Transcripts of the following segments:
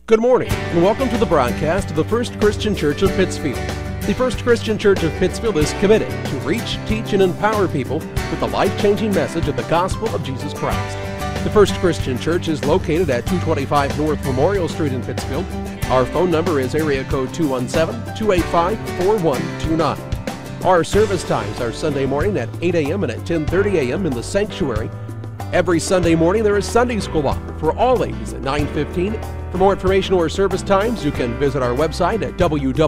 Good morning, and welcome to the broadcast of the First Christian Church of Pittsfield. The First Christian Church of Pittsfield is committed to reach, teach, and empower people with the life-changing message of the gospel of Jesus Christ. The First Christian Church is located at 225 North Memorial Street in Pittsfield. Our phone number is area code 217-285-4129. Our service times are Sunday morning at 8 a.m. and at 10:30 a.m. in the sanctuary. Every Sunday morning there is Sunday school offered for all ages at 9:15. For more information or service times, you can visit our website at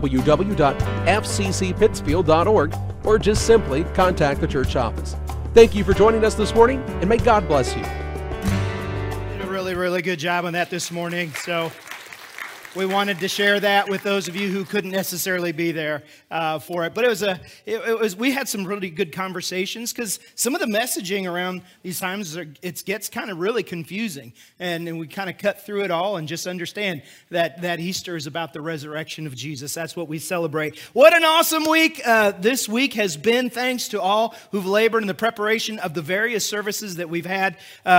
www.fccpittsfield.org or just simply contact the church office. Thank you for joining us this morning, and may God bless you. Did a really good job on that this morning. So we wanted to share that with those of you who couldn't necessarily be there for it. But we had some really good conversations because some of the messaging around these times, it gets kind of really confusing. And we kind of cut through it all and just understand that Easter is about the resurrection of Jesus. That's what we celebrate. What an awesome week this week has been, thanks to all who've labored in the preparation of the various services that we've had.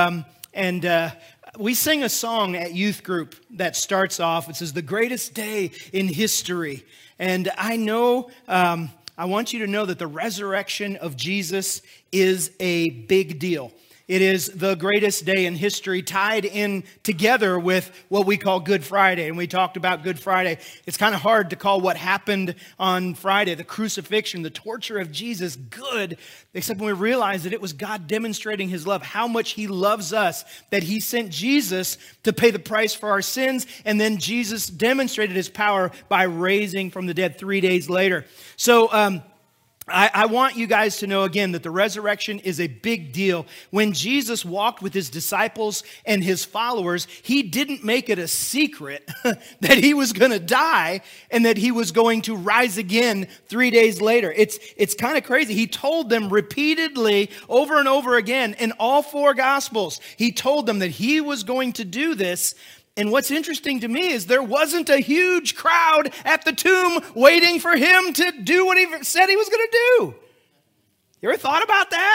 We sing a song at youth group that starts off, it says, "The greatest day in history." And I know, I want you to know that the resurrection of Jesus is a big deal. It is the greatest day in history, tied in together with what we call Good Friday. And we talked about Good Friday. It's kind of hard to call what happened on Friday, the crucifixion, the torture of Jesus, good, except when we realize that it was God demonstrating his love, how much he loves us, that he sent Jesus to pay the price for our sins. And then Jesus demonstrated his power by raising from the dead 3 days later. So, I want you guys to know again that the resurrection is a big deal. When Jesus walked with his disciples and his followers, he didn't make it a secret that he was going to die and that he was going to rise again 3 days later. It's kind of crazy. He told them repeatedly over and over again in all four Gospels, he told them that he was going to do this. And what's interesting to me is there wasn't a huge crowd at the tomb waiting for him to do what he said he was going to do. You ever thought about that?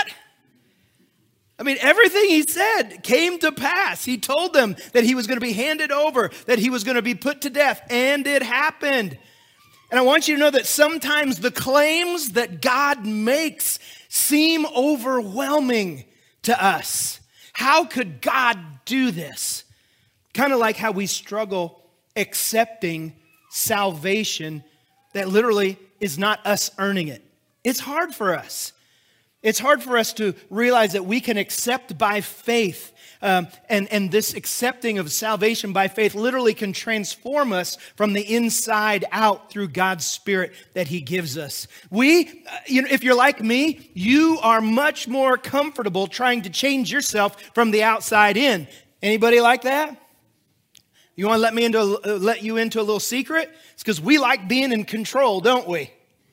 I mean, everything he said came to pass. He told them that he was going to be handed over, that he was going to be put to death, and it happened. And I want you to know that sometimes the claims that God makes seem overwhelming to us. How could God do this? Kind of like how we struggle accepting salvation that literally is not us earning it. It's hard for us. It's hard for us to realize that we can accept by faith. And this accepting of salvation by faith literally can transform us from the inside out through God's Spirit that he gives us. If you're like me, you are much more comfortable trying to change yourself from the outside in. Anybody like that? You want to let you into a little secret? It's because we like being in control, don't we?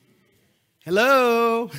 Hello?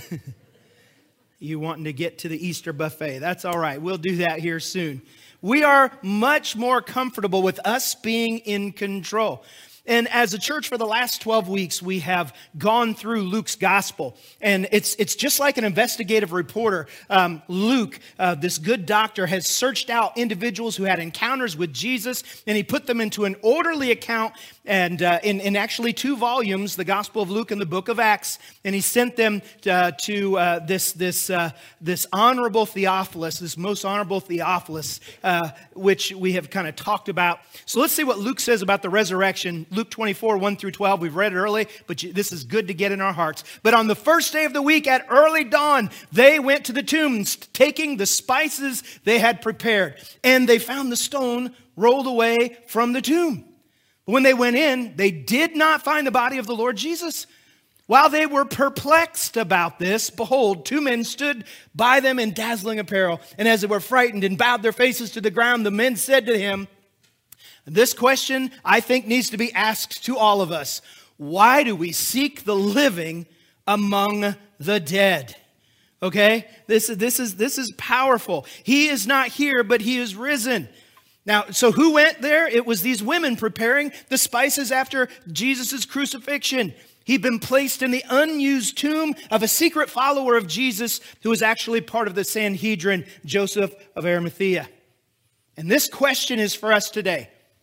You wanting to get to the Easter buffet. That's all right. We'll do that here soon. We are much more comfortable with us being in control. And as a church for the last 12 weeks, we have gone through Luke's gospel. And it's just like an investigative reporter. Luke, this good doctor, has searched out individuals who had encounters with Jesus, and he put them into an orderly account and in actually 2 volumes, the Gospel of Luke and the book of Acts. And he sent them to this honorable Theophilus, this most honorable Theophilus, which we have kind of talked about. So let's see what Luke says about the resurrection. Luke 24, 1 through 12. We've read it early, but this is good to get in our hearts. But on the first day of the week at early dawn, they went to the tombs, taking the spices they had prepared. And they found the stone rolled away from the tomb. But when they went in, they did not find the body of the Lord Jesus. While they were perplexed about this, behold, 2 men stood by them in dazzling apparel. And as they were frightened and bowed their faces to the ground, the men said to him, this question, I think, needs to be asked to all of us. Why do we seek the living among the dead? Okay? This is powerful. He is not here, but he is risen. Now, so who went there? It was these women preparing the spices after Jesus' crucifixion. He'd been placed in the unused tomb of a secret follower of Jesus who was actually part of the Sanhedrin, Joseph of Arimathea. And this question is for us today.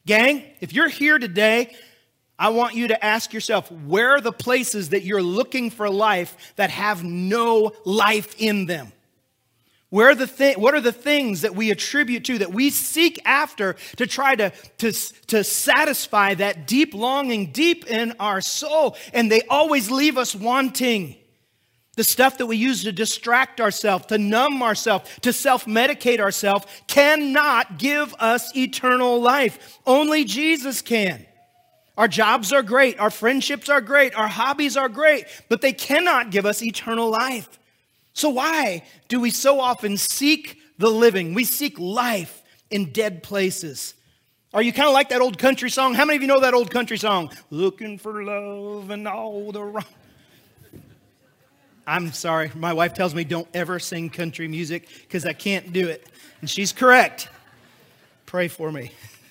Gang, if you're here today, I want you to ask yourself, where are the places that you're looking for life that have no life in them? What are the things that we attribute to, that we seek after to try to satisfy that deep longing deep in our soul? And they always leave us wanting. The stuff that we use to distract ourselves, to numb ourselves, to self-medicate ourselves cannot give us eternal life. Only Jesus can. Our jobs are great, our friendships are great, our hobbies are great, but they cannot give us eternal life. So why do we so often seek the living? We seek life in dead places. Are you kind of like that old country song? How many of you know that old country song? Looking for love and all the wrong. I'm sorry. My wife tells me don't ever sing country music because I can't do it. And she's correct. Pray for me.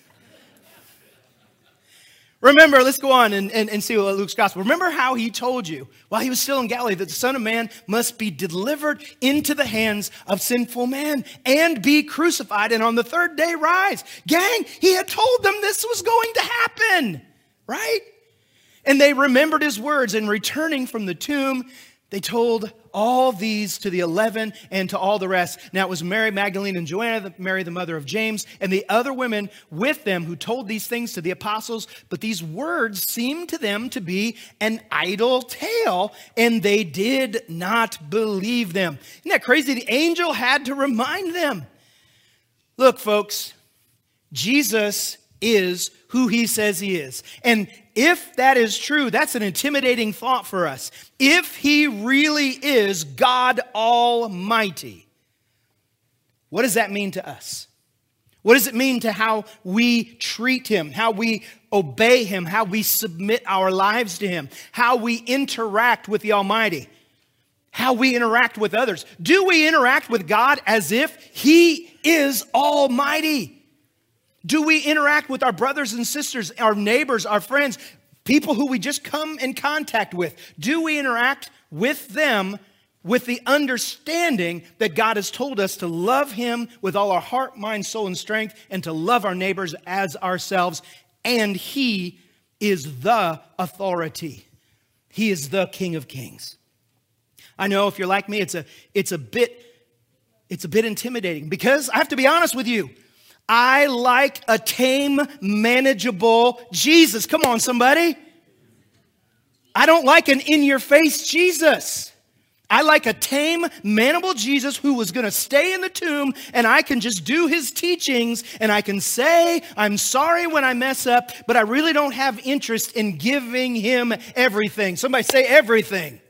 Remember, let's go on and see Luke's gospel. Remember how he told you while he was still in Galilee that the Son of Man must be delivered into the hands of sinful men and be crucified and on the third day rise. Gang, he had told them this was going to happen, right? And they remembered his words, and returning from the tomb, they told all these to the 11 and to all the rest. Now it was Mary Magdalene and Joanna, Mary the mother of James, and the other women with them who told these things to the apostles. But these words seemed to them to be an idle tale, and they did not believe them. Isn't that crazy? The angel had to remind them. Look, folks, Jesus is who he says he is. And if that is true, that's an intimidating thought for us. If he really is God Almighty, what does that mean to us? What does it mean to how we treat him, how we obey him, how we submit our lives to him, how we interact with the Almighty, how we interact with others? Do we interact with God as if he is Almighty? Do we interact with our brothers and sisters, our neighbors, our friends, people who we just come in contact with? Do we interact with them with the understanding that God has told us to love him with all our heart, mind, soul, and strength, and to love our neighbors as ourselves? And he is the authority. He is the King of Kings. I know if you're like me, it's a bit intimidating, because I have to be honest with you. I like a tame, manageable Jesus. Come on, somebody. I don't like an in-your-face Jesus. I like a tame, manageable Jesus who was going to stay in the tomb, and I can just do his teachings, and I can say, I'm sorry when I mess up, but I really don't have interest in giving him everything. Somebody say everything.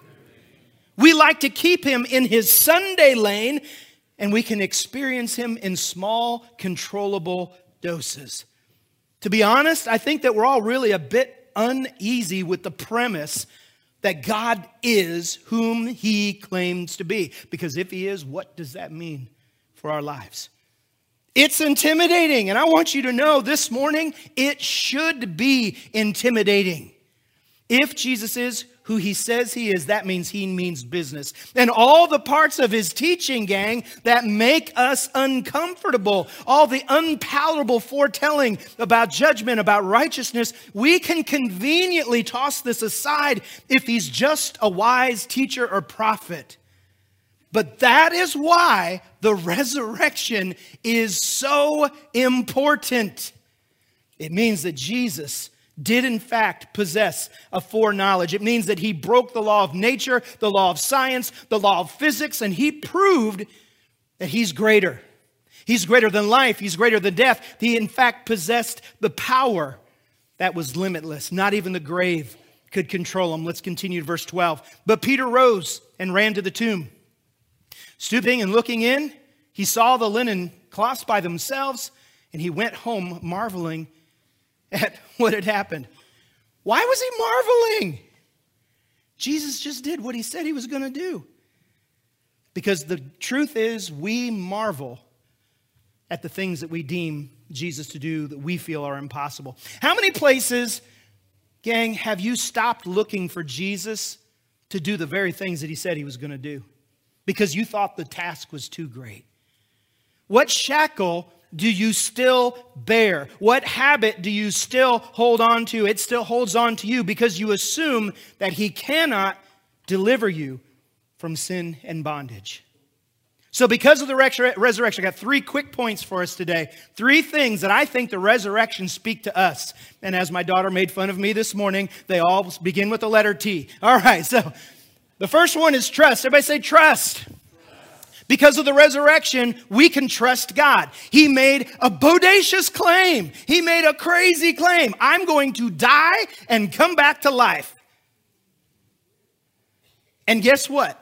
We like to keep him in his Sunday lane, and we can experience him in small, controllable doses. To be honest, I think that we're all really a bit uneasy with the premise that God is whom he claims to be. Because if he is, what does that mean for our lives? It's intimidating, and I want you to know this morning, it should be intimidating. If Jesus is who he says he is, that means he means business. And all the parts of his teaching, gang, that make us uncomfortable, all the unpalatable foretelling about judgment, about righteousness, we can conveniently toss this aside if he's just a wise teacher or prophet. But that is why the resurrection is so important. It means that Jesus did in fact possess a foreknowledge. It means that he broke the law of nature, the law of science, the law of physics, and he proved that he's greater. He's greater than life. He's greater than death. He in fact possessed the power that was limitless. Not even the grave could control him. Let's continue to verse 12. But Peter rose and ran to the tomb. Stooping and looking in, he saw the linen cloths by themselves, and he went home marveling at what had happened. Why was he marveling? Jesus just did what he said he was going to do. Because the truth is, we marvel at the things that we deem Jesus to do that we feel are impossible. How many places, gang, have you stopped looking for Jesus to do the very things that he said he was going to do? Because you thought the task was too great. What shackle do you still bear? What habit do you still hold on to? It still holds on to you because you assume that he cannot deliver you from sin and bondage. So because of the resurrection, I got 3 quick points for us today. 3 things that I think the resurrection speak to us. And as my daughter made fun of me this morning, they all begin with the letter T. All right, so the first one is trust. Everybody say trust. Because of the resurrection, we can trust God. He made a bodacious claim. He made a crazy claim. I'm going to die and come back to life. And guess what?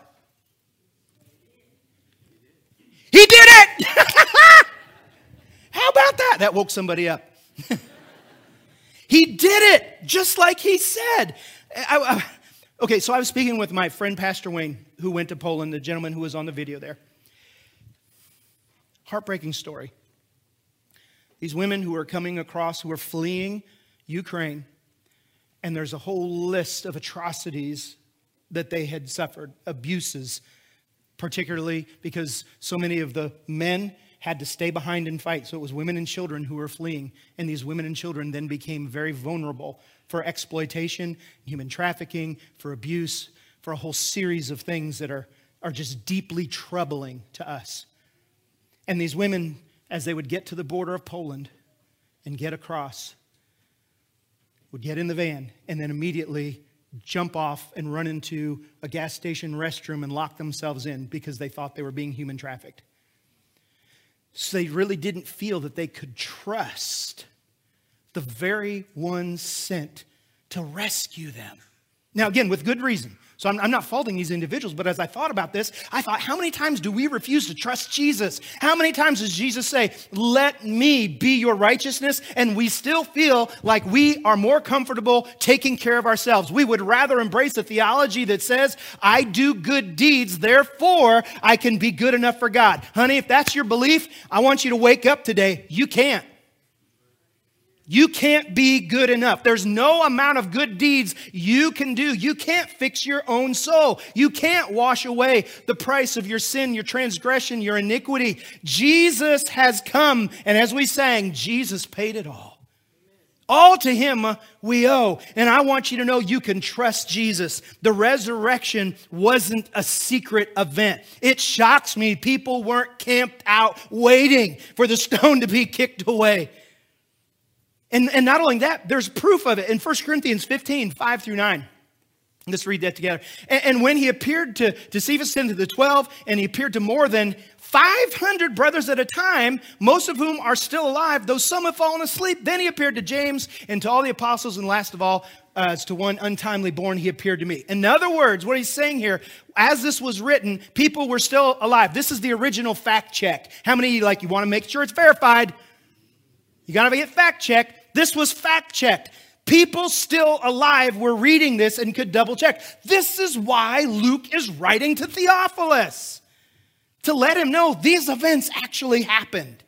He did it! How about that? That woke somebody up. He did it, just like he said. Okay, so I was speaking with my friend Pastor Wayne, who went to Poland, the gentleman who was on the video there. Heartbreaking story. These women who are coming across, who are fleeing Ukraine, and there's a whole list of atrocities that they had suffered, abuses, particularly because so many of the men had to stay behind and fight. So it was women and children who were fleeing. And these women and children then became very vulnerable for exploitation, human trafficking, for abuse, for a whole series of things that are just deeply troubling to us. And these women, as they would get to the border of Poland and get across, would get in the van and then immediately jump off and run into a gas station restroom and lock themselves in because they thought they were being human trafficked. So they really didn't feel that they could trust the very one sent to rescue them. Now, again, with good reason. So I'm not faulting these individuals, but as I thought about this, I thought, how many times do we refuse to trust Jesus? How many times does Jesus say, let me be your righteousness? And we still feel like we are more comfortable taking care of ourselves. We would rather embrace a theology that says, I do good deeds, therefore I can be good enough for God. Honey, if that's your belief, I want you to wake up today. You can't. You can't be good enough. There's no amount of good deeds you can do. You can't fix your own soul. You can't wash away the price of your sin, your transgression, your iniquity. Jesus has come, and as we sang, Jesus paid it all. All to him we owe. And I want you to know you can trust Jesus. The resurrection wasn't a secret event. It shocks me people weren't camped out waiting for the stone to be kicked away. And not only that, there's proof of it in 1 Corinthians 15, 5-9. Let's read that together. And when he appeared to Cephas and to the 12, and he appeared to more than 500 brothers at a time, most of whom are still alive, though some have fallen asleep. Then he appeared to James and to all the apostles, and last of all, as to one untimely born, he appeared to me. In other words, what he's saying here, as this was written, people were still alive. This is the original fact check. How many you want to make sure it's verified? You got to get fact checked. This was fact checked. People still alive were reading this and could double check. This is why Luke is writing to Theophilus, to let him know these events actually happened.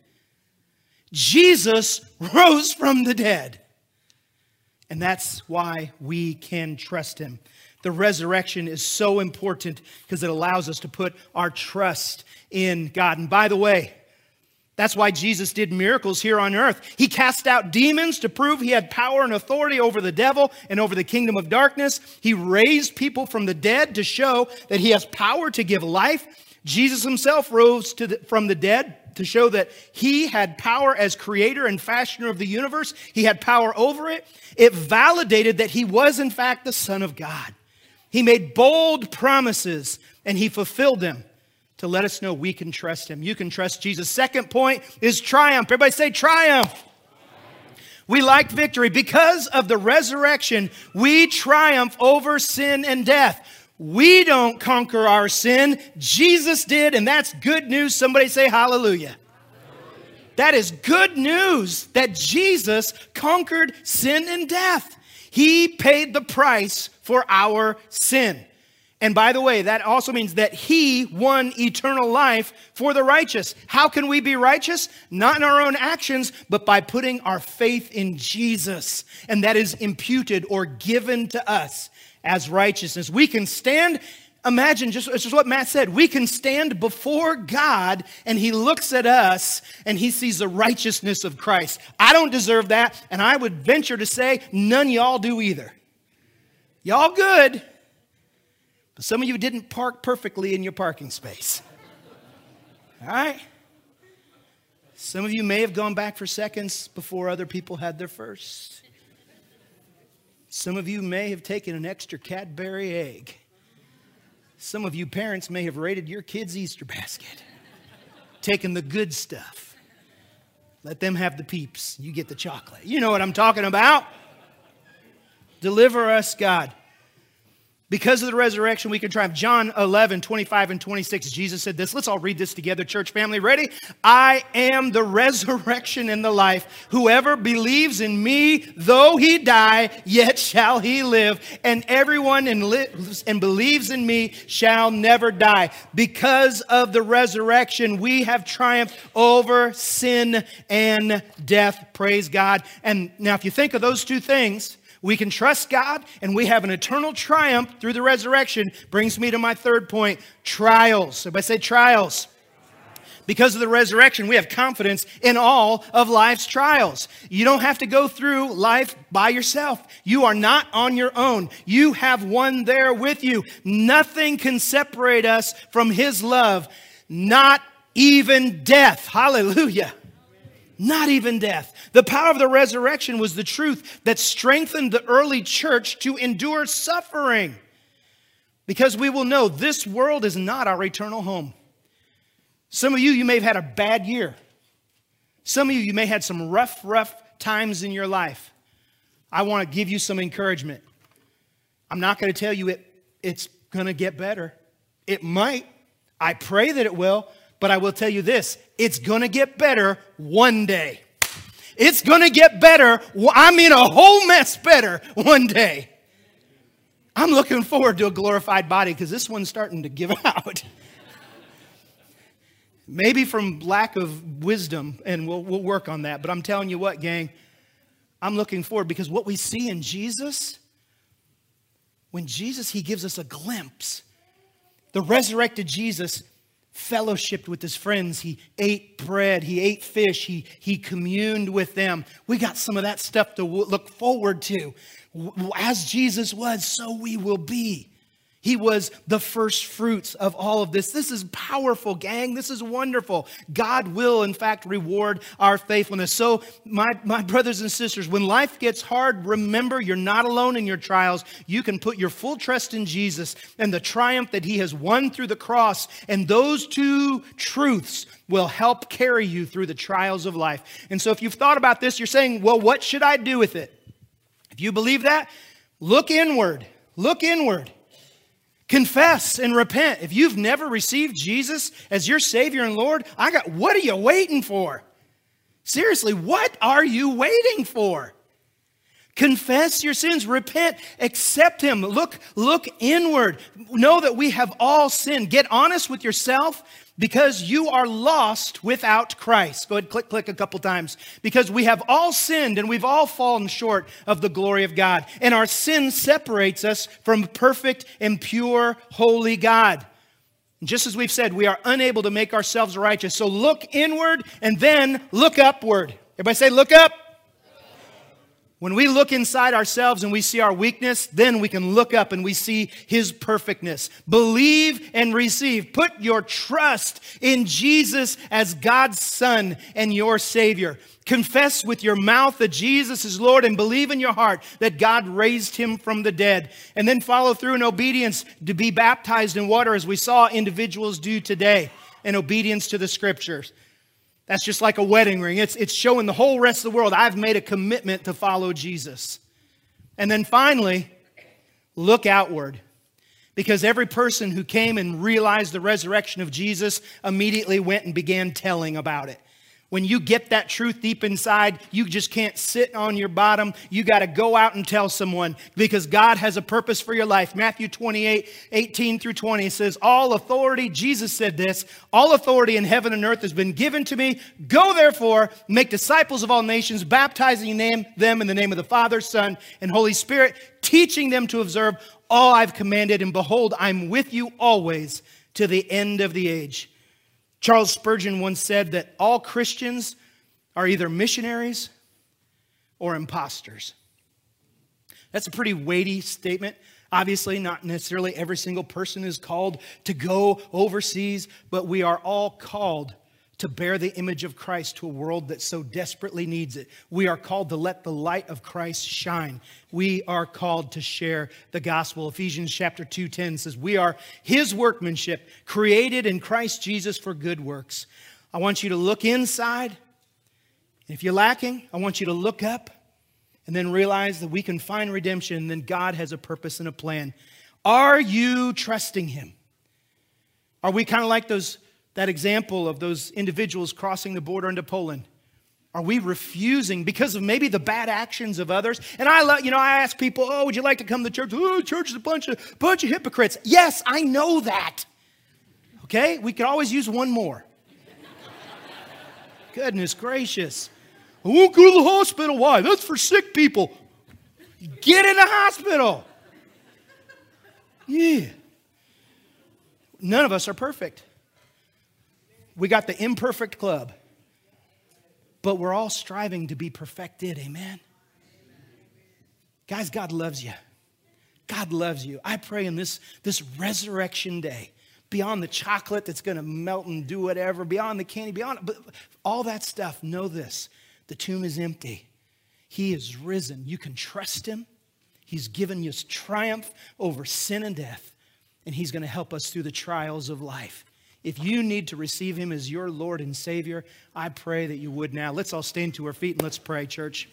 Jesus rose from the dead. And that's why we can trust him. The resurrection is so important because it allows us to put our trust in God. And by the way, that's why Jesus did miracles here on earth. He cast out demons to prove he had power and authority over the devil and over the kingdom of darkness. He raised people from the dead to show that he has power to give life. Jesus himself rose from the dead to show that he had power as creator and fashioner of the universe. He had power over it. It validated that he was in fact the Son of God. He made bold promises and he fulfilled them to let us know we can trust him. You can trust Jesus. Second point is triumph. Everybody say triumph. We like victory. Because of the resurrection, we triumph over sin and death. We don't conquer our sin. Jesus did, and that's good news. Somebody say hallelujah. That is good news that Jesus conquered sin and death. He paid the price for our sin. And by the way, that also means that he won eternal life for the righteous. How can we be righteous? Not in our own actions, but by putting our faith in Jesus. And that is imputed or given to us as righteousness. We can stand Imagine, just what Matt said, we can stand before God and he looks at us and he sees the righteousness of Christ. I don't deserve that, and I would venture to say none of y'all do either. Y'all good, but some of you didn't park perfectly in your parking space. All right? Some of you may have gone back for seconds before other people had their first. Some of you may have taken an extra Cadbury egg. Some of you parents may have raided your kid's Easter basket, taken the good stuff. Let them have the peeps. You get the chocolate. You know what I'm talking about. Deliver us, God. Because of the resurrection, we can triumph. John 11, 25 and 26, Jesus said this. Let's all read this together, church family. Ready? I am the resurrection and the life. Whoever believes in me, though he die, yet shall he live. And everyone who lives and believes in me shall never die. Because of the resurrection, we have triumphed over sin and death. Praise God. And now if you think of those two things, we can trust God, and we have an eternal triumph through the resurrection. Brings me to my third point, trials. Everybody say trials. Because of the resurrection, we have confidence in all of life's trials. You don't have to go through life by yourself. You are not on your own. You have one there with you. Nothing can separate us from his love, not even death. Hallelujah. Not even death. The power of the resurrection was the truth that strengthened the early church to endure suffering. Because we will know this world is not our eternal home. Some of you may have had a bad year. Some of you may have had some rough times in your life. I want to give you some encouragement. I'm not going to tell you it's going to get better. It might. I pray that it will. But I will tell you this, it's going to get better one day. It's going to get better, a whole mess better one day. I'm looking forward to a glorified body because this one's starting to give out. Maybe from lack of wisdom, and we'll work on that. But I'm telling you what, gang, I'm looking forward because what we see in Jesus, when Jesus, he gives us a glimpse. The resurrected Jesus fellowshiped with his friends. He ate bread. He ate fish. He communed with them. We got some of that stuff to look forward to. As Jesus was, so we will be. He was the first fruits of all of this. This is powerful, gang. This is wonderful. God will, in fact, reward our faithfulness. So, my brothers and sisters, when life gets hard, remember you're not alone in your trials. You can put your full trust in Jesus and the triumph that he has won through the cross. And those two truths will help carry you through the trials of life. And so if you've thought about this, you're saying, well, what should I do with it? If you believe that, look inward. Look inward. Confess and repent. If you've never received Jesus as your Savior and Lord, what are you waiting for? Seriously, what are you waiting for? Confess your sins, repent, accept him. Look inward. Know that we have all sinned. Get honest with yourself because you are lost without Christ. Go ahead, click a couple times. Because we have all sinned and we've all fallen short of the glory of God. And our sin separates us from perfect and pure, holy God. And just as we've said, we are unable to make ourselves righteous. So look inward and then look upward. Everybody say, look up. When we look inside ourselves and we see our weakness, then we can look up and we see his perfectness. Believe and receive. Put your trust in Jesus as God's Son and your Savior. Confess with your mouth that Jesus is Lord and believe in your heart that God raised him from the dead. And then follow through in obedience to be baptized in water as we saw individuals do today in obedience to the scriptures. That's just like a wedding ring. It's showing the whole rest of the world, I've made a commitment to follow Jesus. And then finally, look outward. Because every person who came and realized the resurrection of Jesus immediately went and began telling about it. When you get that truth deep inside, you just can't sit on your bottom. You got to go out and tell someone because God has a purpose for your life. Matthew 28:18-20 says, all authority, Jesus said this, all authority in heaven and earth has been given to me. Go therefore, make disciples of all nations, baptizing them in the name of the Father, Son, and Holy Spirit, teaching them to observe all I've commanded. And behold, I'm with you always to the end of the age. Charles Spurgeon once said that all Christians are either missionaries or imposters. That's a pretty weighty statement. Obviously, not necessarily every single person is called to go overseas, but we are all called to bear the image of Christ to a world that so desperately needs it. We are called to let the light of Christ shine. We are called to share the gospel. Ephesians chapter 2:10 says, we are his workmanship, created in Christ Jesus for good works. I want you to look inside. If you're lacking, I want you to look up and then realize that we can find redemption, and then God has a purpose and a plan. Are you trusting him? Are we kind of like that example of those individuals crossing the border into Poland? Are we refusing because of maybe the bad actions of others? And I ask people, oh, would you like to come to church? Oh, church is a bunch of hypocrites. Yes, I know that. Okay, we could always use one more. Goodness gracious. I won't go to the hospital. Why? That's for sick people. Get in the hospital. Yeah. None of us are perfect. We got the imperfect club. But we're all striving to be perfected. Amen. Guys, God loves you. God loves you. I pray in this resurrection day, beyond the chocolate that's going to melt and do whatever, beyond the candy, but all that stuff, know this. The tomb is empty. He is risen. You can trust him. He's given you triumph over sin and death. And he's going to help us through the trials of life. If you need to receive him as your Lord and Savior, I pray that you would now. Let's all stand to our feet and let's pray, church.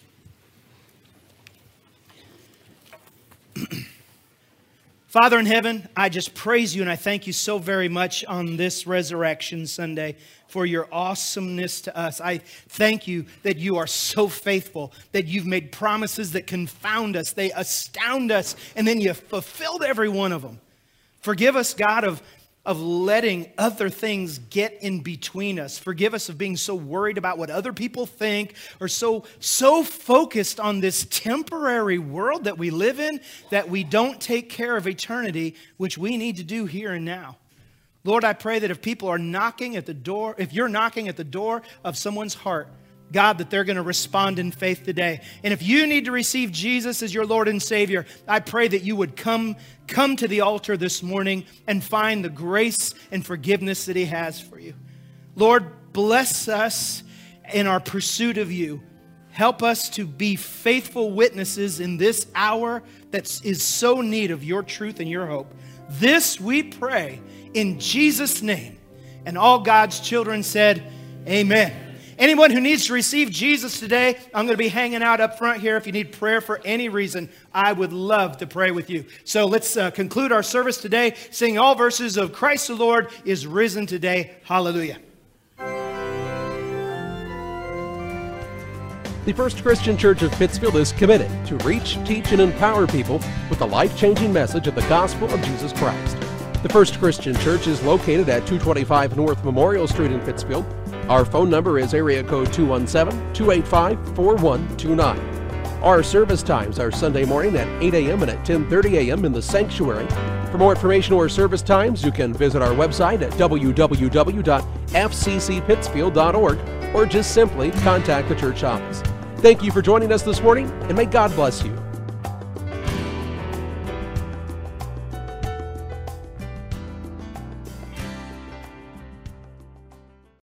Father in heaven, I just praise you and I thank you so very much on this Resurrection Sunday for your awesomeness to us. I thank you that you are so faithful, that you've made promises that confound us, they astound us, and then you fulfilled every one of them. Forgive us, God, of letting other things get in between us. Forgive us of being so worried about what other people think or so focused on this temporary world that we live in that we don't take care of eternity, which we need to do here and now. Lord, I pray that if people are knocking at the door, if you're knocking at the door of someone's heart, God, that they're going to respond in faith today. And if you need to receive Jesus as your Lord and Savior, I pray that you would come to the altar this morning and find the grace and forgiveness that he has for you. Lord, bless us in our pursuit of you. Help us to be faithful witnesses in this hour that is so need of your truth and your hope. This we pray in Jesus' name. And all God's children said, amen. Anyone who needs to receive Jesus today, I'm going to be hanging out up front here. If you need prayer for any reason, I would love to pray with you. So let's conclude our service today, singing all verses of Christ the Lord is risen today. Hallelujah. The First Christian Church of Pittsfield is committed to reach, teach, and empower people with the life-changing message of the gospel of Jesus Christ. The First Christian Church is located at 225 North Memorial Street in Pittsfield. Our phone number is area code 217-285-4129. Our service times are Sunday morning at 8 a.m. and at 10:30 a.m. in the sanctuary. For more information or service times, you can visit our website at www.fccpittsfield.org or just simply contact the church office. Thank you for joining us this morning, and may God bless you.